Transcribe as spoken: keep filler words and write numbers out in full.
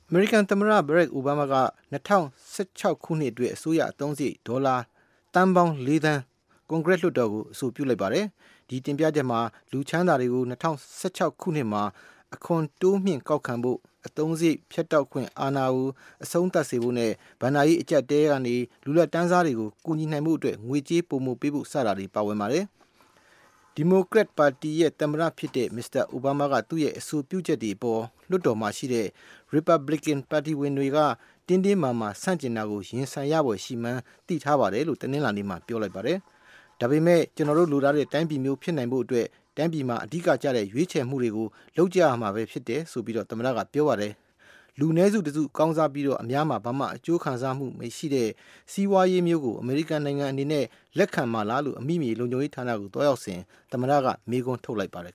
အမေရိကန်သမ္မတ Barack Obama က၂၀၁၆ ခုနှစ်အတွက်အစိုးရအသုံးစရိတ်ဒေါ်လာသန်းပေါင်းလေးသန်းကွန်ဂရက်လွှတ်တော်ကိုအဆိုပြုလိုက်ပါတယ်။ဒီတင်ပြချက်မှာလူချမ်းသာတွေကို၂၀၁၆ ခုနှစ်မှာအခွန်တိုးမြှင့်ကောက်ခံဖို့အသုံးစရိတ်ဖြတ်တောက်ခွင့်အာဏာကိုအဆုံးသတ်စေဖို့နဲ့ဘဏ္ဍာရေးအကျပ်တဲကနေလူလက်တန်းစားတွေကိုကူညီနိုင်မှုအတွက်ငွေကြေးပိုမိုပေးဖို့စတာတွေပါဝင်ပါတယ်။ဒီမိုကရက်ပါတီရဲ့သမ္မတဖြစ်တဲ့မစ္စတာအိုဘားမားကသူ့ရဲ့အဆိုပြုချက်တွေအပေါ်လွှတ်တော်မှာရှိတဲ့ Republican ပါတီဝင်တွေကတင်းတင်းမာမာဆန့်ကျင်တာကိုရင်ဆိုင်ရဖွယ်ရှိမှန်းသိထားပါတယ်လို့တနင်္လာနေ့မှာပြောလိုက်ပါတယ်။ဒါပေမဲ့ကျွန်တော်တို့လိုလားတဲ့တိုင်းပြည်မျိုးဖြစ်နိုင်ဖို့အတွက်တိုင်းပြည်မှာအဓိကကျတဲ့ရွေးချယ်မှုတွေကိုလုပ်ကြရမှာပဲဖြစ်တယ်ဆိုပြီးတော့သမ္မတကပြောပါတယ်။လူနည်းစုတစုကောင်းစားပြီးတော့အများမှာဘာမှအကျိုးခံစားမှုမရှိတဲ့စီးပွားရေးမျိုးကိုအမေရိကန်နိုင်ငံအနေနဲ့လက်ခံမှာလားလို့အမိမြေလုံခြုံရေးဌာနကိုတွားရောက်စဉ်သမ္မတကမေးခွန်းထုတ်လိုက်ပါတယ်